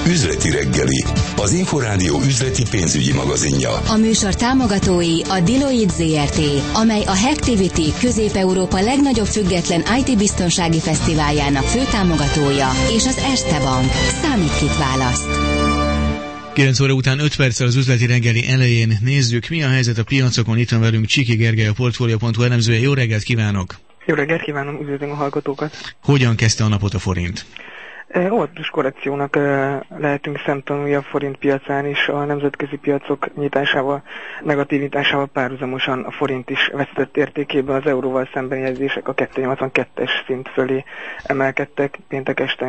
Üzleti reggeli, az Inforádió üzleti pénzügyi magazinja. A műsor támogatói a Deloitte ZRT, amely a Hacktivity Közép-Európa legnagyobb független IT-biztonsági fesztiváljának főtámogatója, és az Erste Bank. Számít, kit választ. 9 óra után 5 perccel az üzleti reggeli elején nézzük, mi a helyzet a piacokon. Itt van velünk Csiki Gergely, a Portfolio.hu elemzője. Jó reggelt kívánok! Jó reggelt kívánom, üdvözlöm a hallgatókat! Hogyan kezdte a napot a forint? Óvatos korrekciónak lehetünk szemtanúi a forint piacán is. A nemzetközi piacok nyitásával, negatív nyitásával párhuzamosan a forint is vesztett értékében, az euróval szembeni jegyzések a 282-es szint fölé emelkedtek. Péntek este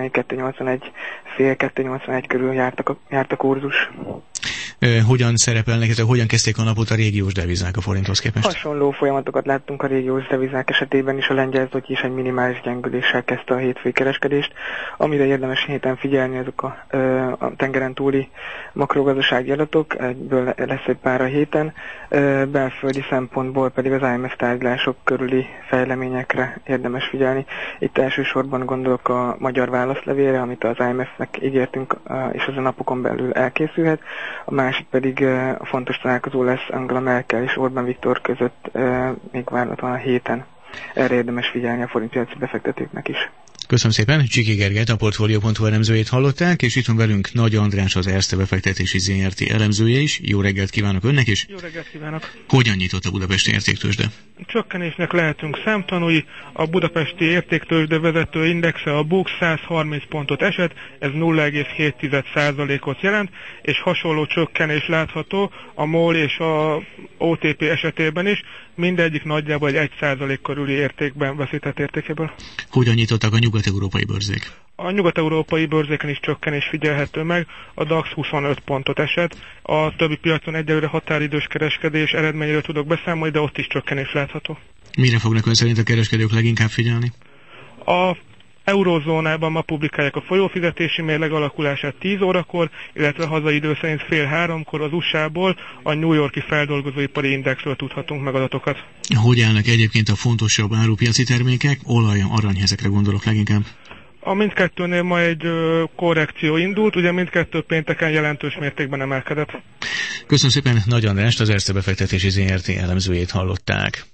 281 körül járt a kurzus. Hogyan szerepelnek, illetve hogyan kezdték a napot a régiós devizák a forinthoz képest? Hasonló folyamatokat láttunk a régiós devizák esetében is, a lengyel zloty is egy minimális gyengüléssel kezdte a hétfői kereskedést. Amire érdemes héten figyelni, azok a tengeren túli makrogazdasági adatok, ebből lesz egy pár a héten. Belföldi szempontból pedig az IMF tárgyalások körüli fejleményekre érdemes figyelni. Itt elsősorban gondolok a magyar válaszlevélre, amit az IMF-nek ígértünk, és az a napokon belül elkészülhet. A másik pedig a fontos találkozó lesz Angela Merkel és Orbán Viktor között még várhatóan a héten. Erre érdemes figyelni a forintpiaci befektetőknek is. Köszönöm szépen, Csiki Gergelyt, a Portfolio.hu elemzőjét hallották, és itt van velünk Nagy András, az Erste befektetési ZRT elemzője is. Jó reggelt kívánok önnek is! Jó reggelt kívánok! Hogyan nyitott a budapesti értéktőzsde? Csökkenésnek lehetünk számtanúi. A budapesti értéktőzsde vezető indexe, a BUX 130 pontot esett, ez 0,7%-ot jelent, és hasonló csökkenés látható a MOL és a OTP esetében is, mindegyik nagyjából egy 1% körüli értékben veszített értékéből. Hogyan nyitottak a nyugat-európai bőrzék? A nyugat-európai bőrzéken is csökkenés figyelhető meg, a DAX 25 pontot esett, a többi piacon egyelőre határidős kereskedés eredményéről tudok beszámolni, de ott is csökkenés látható. Mire fognak ön szerint a kereskedők leginkább figyelni? A eurózónában ma publikálják a folyófizetési mérleg alakulását 10 órakor, illetve hazai idő szerint fél 3-kor az USA-ból a New York-i feldolgozóipari indexről tudhatunk meg adatokat. Hogy állnak egyébként a fontosabb árupiaci termékek? Olaj, arany, ezekre gondolok leginkább. A mindkettőnél ma egy korrekció indult, ugye mindkettő pénteken jelentős mértékben emelkedett. Köszönöm szépen, Nagy Andrást, az Erste befektetési ZRT elemzőjét hallották.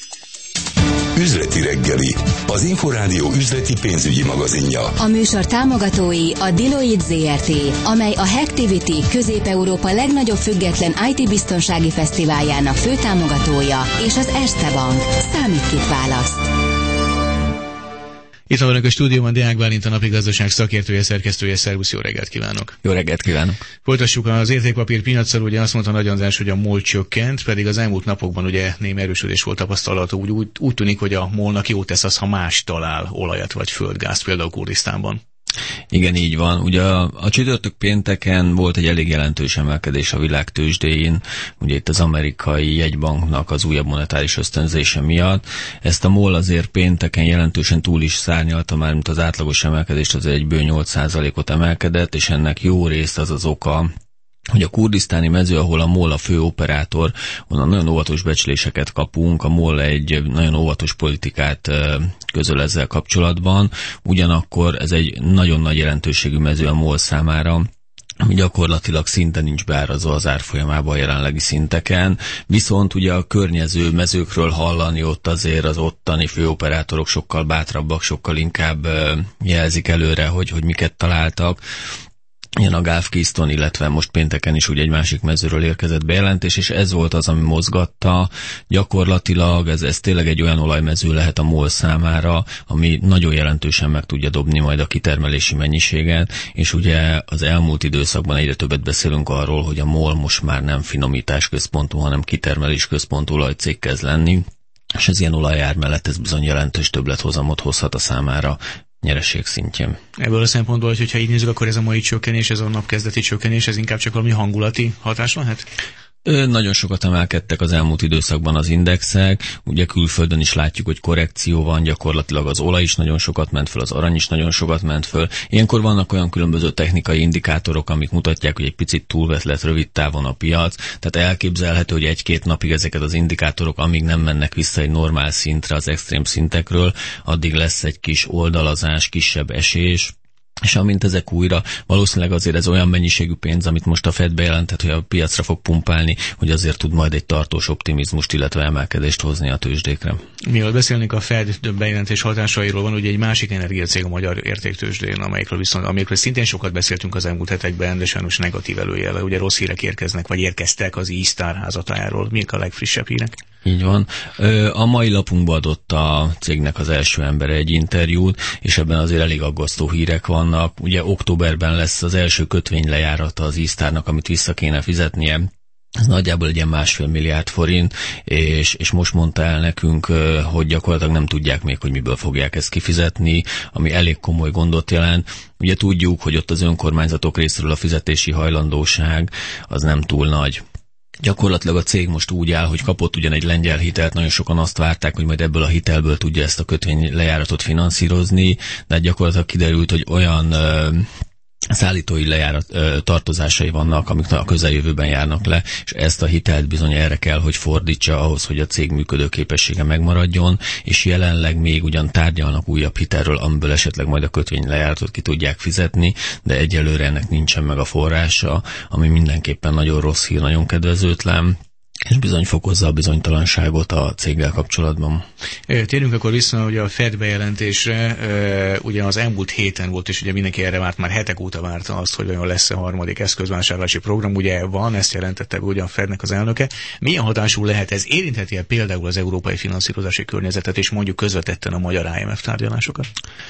Üzleti reggeli, az Inforádió üzleti pénzügyi magazinja. A műsor támogatói a Deloitte ZRT, amely a Hacktivity Közép-Európa legnagyobb független IT-biztonsági fesztiváljának főtámogatója, és az Erste Bank. Számít, kit választ. Itt van a stúdióban Deák Bálint, a Napi Gazdaság szakértője, szerkesztője. Szervusz, jó reggelt kívánok! Jó reggelt kívánok! Folytassuk az értékpapír piaccal, ugye azt mondta Nagy András, hogy a MOL csökkent, pedig az elmúlt napokban ugye némi erősödés volt tapasztalható, úgy tűnik, hogy a MOL-nak jót tesz az, ha más talál olajat vagy földgázt, például Kurdisztánban. Igen, így van. Ugye a csütörtök pénteken volt egy elég jelentős emelkedés a világ tőzsdéjén, ugye itt az amerikai jegybanknak az újabb monetáris ösztönzése miatt. Ezt a MOL azért pénteken jelentősen túl is szárnyalta már, mint az átlagos emelkedést, az egyből 8%-ot emelkedett, és ennek jó részt az az oka, hogy a kurdisztáni mező, ahol a MOL a fő operátor, onnan nagyon óvatos becsléseket kapunk, a MOL egy nagyon óvatos politikát közöl ezzel kapcsolatban, ugyanakkor ez egy nagyon nagy jelentőségű mező a MOL számára, ami gyakorlatilag szinte nincs beárazva az árfolyamában a jelenlegi szinteken, viszont ugye a környező mezőkről hallani ott azért az ottani főoperátorok sokkal bátrabbak, sokkal inkább jelzik előre, hogy miket találtak. Ilyen a Gulf Keystone, illetve most pénteken is ugye egy másik mezőről érkezett bejelentés, és ez volt az, ami mozgatta. Gyakorlatilag ez tényleg egy olyan olajmező lehet a MOL számára, ami nagyon jelentősen meg tudja dobni majd a kitermelési mennyiséget, és ugye az elmúlt időszakban egyre többet beszélünk arról, hogy a MOL most már nem finomítás központú, hanem kitermelés központú olajcég kezd lenni, és az ilyen olajár mellett ez bizony jelentős többlethozamot hozhat a számára nyereség szintjén. Ebből a szempontból, hogyha így nézzük, akkor ez a mai csökkenés, ez a napkezdeti csökkenés, ez inkább csak valami hangulati hatás lehet? Nagyon sokat emelkedtek az elmúlt időszakban az indexek, ugye külföldön is látjuk, hogy korrekció van, gyakorlatilag az olaj is nagyon sokat ment föl, az arany is nagyon sokat ment föl. Ilyenkor vannak olyan különböző technikai indikátorok, amik mutatják, hogy egy picit túlvett lett rövid távon a piac, tehát elképzelhető, hogy 1-2 napig ezeket az indikátorok, amíg nem mennek vissza egy normál szintre az extrém szintekről, addig lesz egy kis oldalazás, kisebb esés. és amint ezek újra, valószínűleg azért ez olyan mennyiségű pénz, amit most a Fed bejelentett, hogy a piacra fog pumpálni, hogy azért tud majd egy tartós optimizmust, illetve emelkedést hozni a tőzsdékre. Mielőtt beszélnénk a Fed bejelentés hatásairól, van ugye egy másik energiacég a magyar értéktőzsdén, amelyikről szintén sokat beszéltünk az elmúlt hetekben, de sajnos negatív előjele. Ugye rossz hírek érkeznek, vagy érkeztek az Eastar házatájáról. Mik a legfrissebb hírek? Így van. A mai lapunkba adott a cégnek az első embere egy interjút, és ebben azért elég aggasztó hírek vannak. Ugye októberben lesz az első kötvénylejárata az Eastarnak, amit vissza kéne fizetnie. Ez nagyjából egy ilyen 1,5 milliárd forint, és most mondta el nekünk, hogy gyakorlatilag nem tudják még, hogy miből fogják ezt kifizetni, ami elég komoly gondot jelent. Ugye tudjuk, hogy ott az önkormányzatok részéről a fizetési hajlandóság az nem túl nagy. Gyakorlatilag a cég most úgy áll, hogy kapott ugyan egy lengyel hitelt, nagyon sokan azt várták, hogy majd ebből a hitelből tudja ezt a kötvény lejáratot finanszírozni, de gyakorlatilag kiderült, hogy olyan szállítói tartozásai vannak, amik a közeljövőben járnak le, és ezt a hitelt bizony erre kell, hogy fordítsa ahhoz, hogy a cég működőképessége megmaradjon, és jelenleg még ugyan tárgyalnak újabb hitelről, amiből esetleg majd a kötvény lejáratot ki tudják fizetni, de egyelőre ennek nincsen meg a forrása, ami mindenképpen nagyon rossz hír, nagyon kedvezőtlen, és bizony fokozza a bizonytalanságot a céggel kapcsolatban. Térjünk akkor vissza ugye a Fed bejelentésre, ugye az elmúlt héten volt, és ugye mindenki erre várt, már hetek óta várta azt, hogy olyan lesz a harmadik eszközvásárlási program, ugye van, ezt jelentette ugye a Fednek az elnöke. Milyen hatású lehet ez? Érintheti-e például az európai finanszírozási környezetet, és mondjuk közvetetten a magyar IMF tárgyalásokat?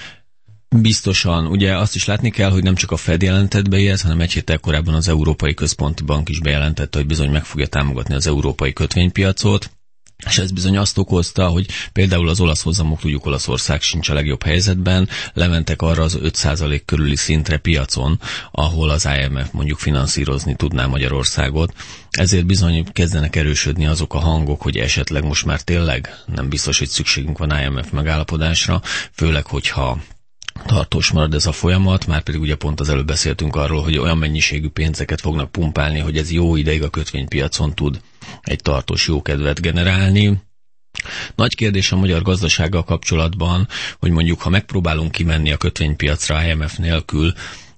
Biztosan. Ugye azt is látni kell, hogy nem csak a Fed jelentett be ilyet, hanem egy héttel korábban az Európai Központi Bank is bejelentette, hogy bizony meg fogja támogatni az európai kötvénypiacot, és ez bizony azt okozta, hogy például az olasz hozamok, tudjuk, Olaszország sincs a legjobb helyzetben, lementek arra az 5% körüli szintre piacon, ahol az IMF mondjuk finanszírozni tudná Magyarországot. Ezért bizony kezdenek erősödni azok a hangok, hogy esetleg most már tényleg nem biztos, hogy szükségünk van IMF megállapodásra, főleg, hogyha tartós marad ez a folyamat, már pedig ugye pont az előbb beszéltünk arról, hogy olyan mennyiségű pénzeket fognak pumpálni, hogy ez jó ideig a kötvénypiacon tud egy tartós jó kedvet generálni. Nagy kérdés a magyar gazdasággal kapcsolatban, hogy mondjuk ha megpróbálunk kimenni a kötvénypiacra IMF nélkül,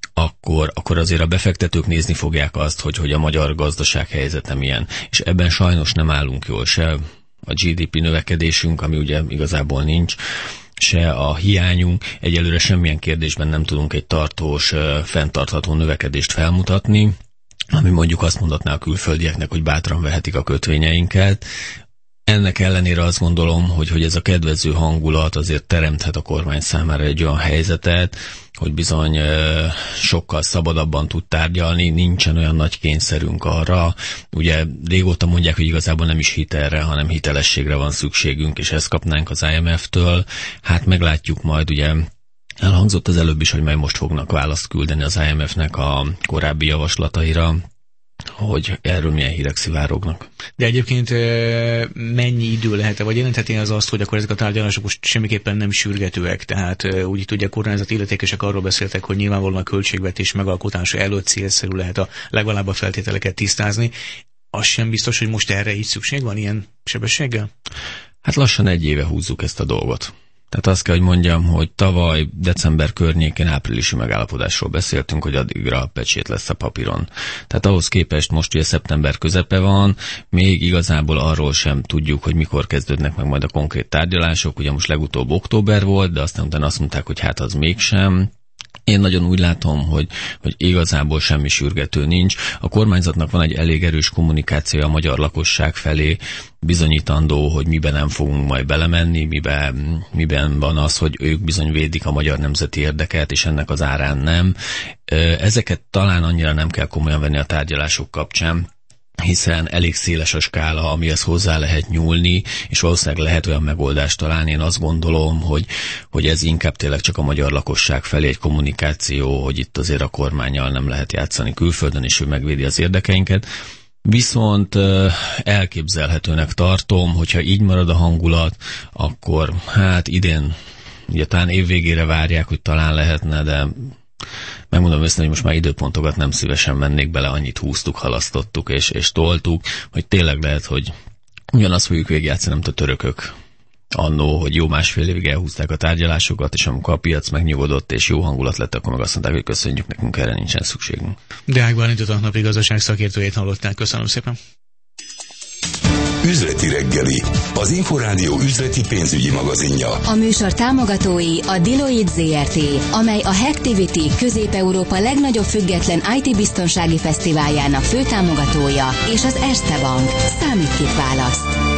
akkor azért a befektetők nézni fogják azt, hogy a magyar gazdaság helyzete milyen. És ebben sajnos nem állunk jól, se a GDP növekedésünk, ami ugye igazából nincs, se a hiányunk, egyelőre semmilyen kérdésben nem tudunk egy tartós, fenntartható növekedést felmutatni, ami mondjuk azt mondatná a külföldieknek, hogy bátran vehetik a kötvényeinket. Ennek ellenére azt gondolom, hogy ez a kedvező hangulat azért teremthet a kormány számára egy olyan helyzetet, hogy bizony sokkal szabadabban tud tárgyalni, nincsen olyan nagy kényszerünk arra. Ugye régóta mondják, hogy igazából nem is hitelre, hanem hitelességre van szükségünk, és ezt kapnánk az IMF-től. Hát meglátjuk majd, ugye elhangzott az előbb is, hogy majd most fognak választ küldeni az IMF-nek a korábbi javaslataira, hogy erről milyen hírek szivárognak. De egyébként mennyi idő lehet-e, vagy jelentheti az azt, hogy akkor ezek a tárgyalások most semmiképpen nem sürgetőek, tehát úgy itt ugye a kormányzati illetékesek arról beszéltek, hogy nyilvánvalóan a költségvetés megalkotása előtt célszerű lehet legalább a feltételeket tisztázni. Az sem biztos, hogy most erre is szükség van ilyen sebességgel? Hát lassan 1 éve húzzuk ezt a dolgot. Tehát azt kell, hogy mondjam, hogy tavaly december környékén áprilisi megállapodásról beszéltünk, hogy addigra pecsét lesz a papíron. Tehát ahhoz képest most ugye szeptember közepe van, még igazából arról sem tudjuk, hogy mikor kezdődnek meg majd a konkrét tárgyalások. Ugye most legutóbb október volt, de aztán utána azt mondták, hogy hát az mégsem. Én nagyon úgy látom, hogy igazából semmi sürgető nincs. A kormányzatnak van egy elég erős kommunikációja a magyar lakosság felé, bizonyítandó, hogy miben nem fogunk majd belemenni, miben van az, hogy ők bizony védik a magyar nemzeti érdeket, és ennek az árán nem. Ezeket talán annyira nem kell komolyan venni a tárgyalások kapcsán, hiszen elég széles a skála, amihez hozzá lehet nyúlni, és valószínűleg lehet olyan megoldást találni. Én azt gondolom, hogy ez inkább tényleg csak a magyar lakosság felé egy kommunikáció, hogy itt azért a kormánnyal nem lehet játszani külföldön, és ő megvédi az érdekeinket. Viszont elképzelhetőnek tartom, hogyha így marad a hangulat, akkor hát idén, ugye talán évvégére várják, hogy talán lehetne, de megmondom őszintén, hogy most már időpontokat nem szívesen mennék bele, annyit húztuk, halasztottuk és toltuk, hogy tényleg lehet, hogy ugyanazt fogjuk végigjátszani, amit a törökök annó, hogy jó másfél évig elhúzták a tárgyalásokat, és amikor a piac megnyugodott és jó hangulat lett, akkor meg azt mondták, hogy köszönjük, nekünk erre nincsen szükségünk. Deák Bálintot, a napi gazdaság szakértőjét hallották. Köszönöm szépen. Üzleti reggeli, az Inforádió üzleti pénzügyi magazinja. A műsor támogatói a Deloitte ZRT, amely a Hacktivity Közép-Európa legnagyobb független IT-biztonsági fesztiváljának főtámogatója, és az Erste Bank. Számít kit választ.